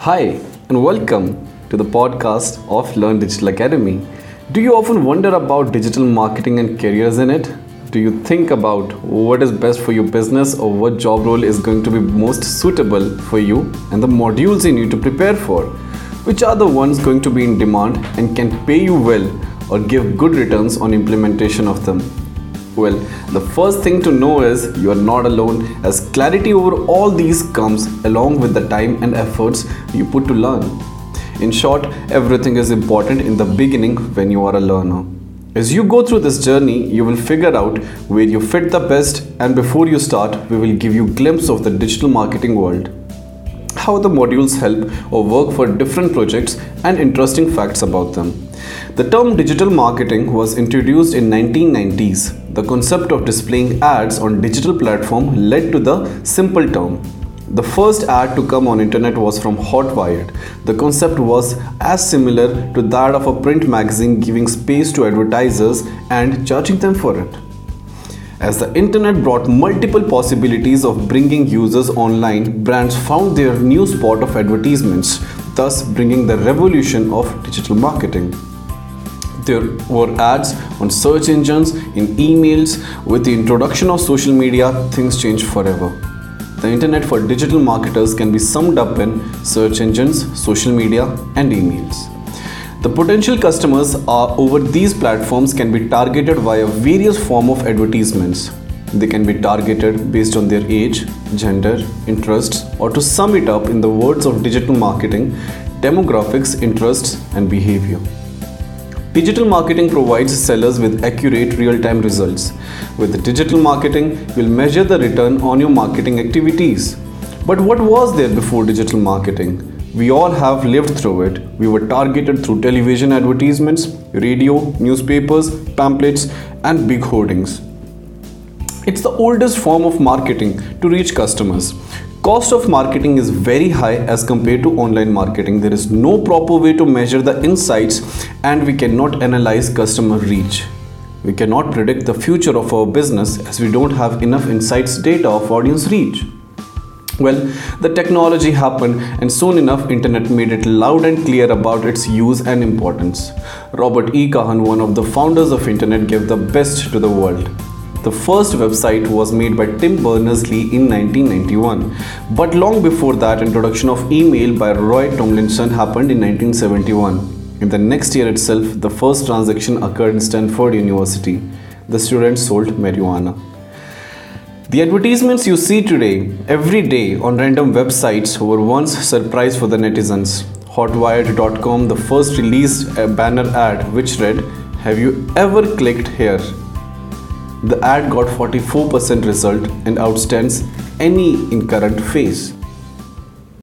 Hi, and welcome to the podcast of Learn Digital Academy. Do you often wonder about digital marketing and careers in it? Do you think about what is best for your business or what job role is going to be most suitable for you and the modules you need to prepare for? Which are the ones going to be in demand and can pay you well or give good returns on implementation of them? Well, the first thing to know is you are not alone, as clarity over all these comes along with the time and efforts you put to learn. In short, everything is important in the beginning when you are a learner. As you go through this journey, you will figure out where you fit the best, and before you start, we will give you a glimpse of the digital marketing world, how the modules help or work for different projects, and interesting facts about them. The term digital marketing was introduced in 1990s. The concept of displaying ads on digital platform led to the simple term. The first ad to come on internet was from Hotwired. The concept was as similar to that of a print magazine, giving space to advertisers and charging them for it. As the internet brought multiple possibilities of bringing users online, brands found their new spot of advertisements, thus bringing the revolution of digital marketing. There were ads on search engines, in emails. With the introduction of social media, things changed forever. The internet for digital marketers can be summed up in search engines, social media, and emails. The potential customers are over these platforms can be targeted via various forms of advertisements. They can be targeted based on their age, gender, interests, or to sum it up in the words of digital marketing, demographics, interests, and behavior. Digital marketing provides sellers with accurate real-time results. With digital marketing, you'll measure the return on your marketing activities. But what was there before digital marketing? We all have lived through it. We were targeted through television advertisements, radio, newspapers, pamphlets, and big hoardings. It's the oldest form of marketing to reach customers. Cost of marketing is very high as compared to online marketing. There is no proper way to measure the insights, and we cannot analyze customer reach. We cannot predict the future of our business as we don't have enough insights data of audience reach. Well, the technology happened, and soon enough internet made it loud and clear about its use and importance. Robert E. Kahan, one of the founders of internet, gave the best to the world. The first website was made by Tim Berners-Lee in 1991, but long before that, introduction of email by Roy Tomlinson happened in 1971. In the next year itself, the first transaction occurred in Stanford University. The students sold marijuana. The advertisements you see today, every day on random websites, were once a surprise for the netizens. Hotwired.com, the first released a banner ad which read, "Have you ever clicked here?" The ad got 44% result and outstands any in current phase.